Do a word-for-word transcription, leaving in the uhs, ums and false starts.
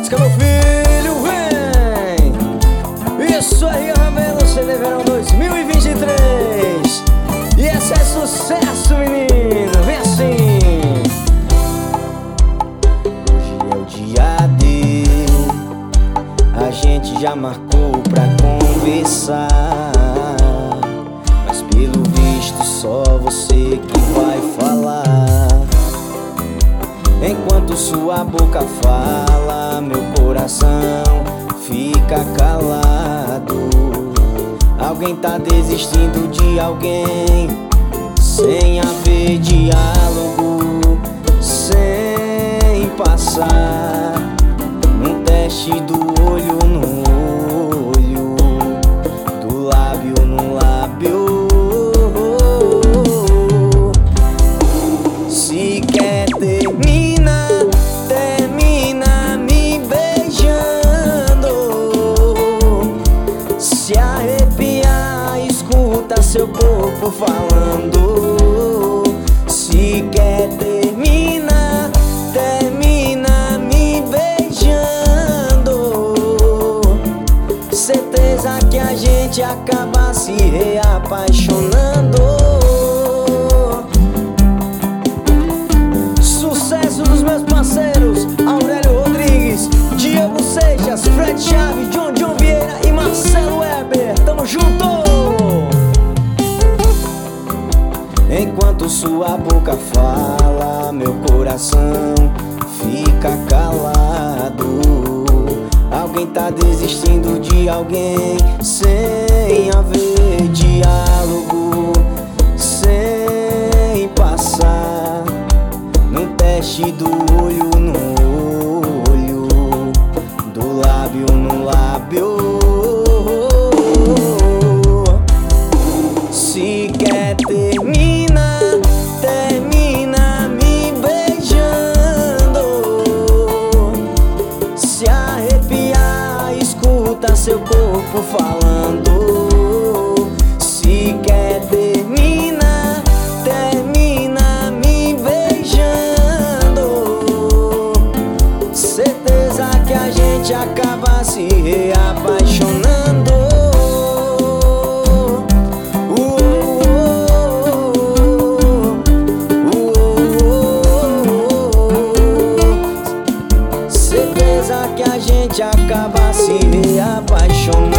Vodka, meu filho, vem! Isso aí, Ramelo, C D Verão dois mil e vinte e três. E esse é sucesso, menino, vem assim. Hoje é o dia D, a gente já marcou pra conversar, mas pelo visto só você que vai falar. Enquanto sua boca fala, meu coração fica calado. Alguém tá desistindo de alguém, sem haver diálogo, sem passar num teste do olho no olho, do lábio no lábio. Se quer termina, termina me beijando. Se arrepiar, escuta seu corpo falando. Se quer termina, termina me beijando. Certeza que a gente acaba se reapaixonando. Sucesso dos meus parceiros Aurélio Rodrigues, Diego Seixas, Fred Chave, John John Vieira e Marcelo Weber. Tamo junto! Enquanto sua boca fala, meu coração fica calado. Alguém tá desistindo de alguém, sem haver diálogo, sem passar num teste do olho no olho, do lábio no lábio. Se quer termina, termina me beijando. Se arrepiar, escuta seu corpo falando. Se quer termina, termina me beijando. Certeza que a gente acaba se reapaixonando. Certeza que a gente acaba se reapaixonando.